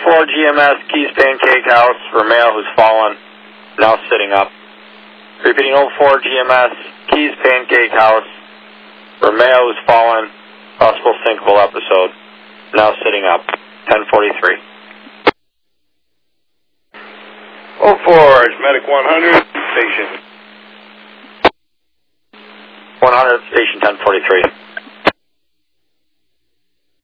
04 GMS, Keys Pancake House, for male who's fallen, now sitting up. Repeating 04 GMS, Keys Pancake House, for male who's fallen, possible syncopal episode, now sitting up. 1043. 04 is Medic 100, station. 100, station 1043.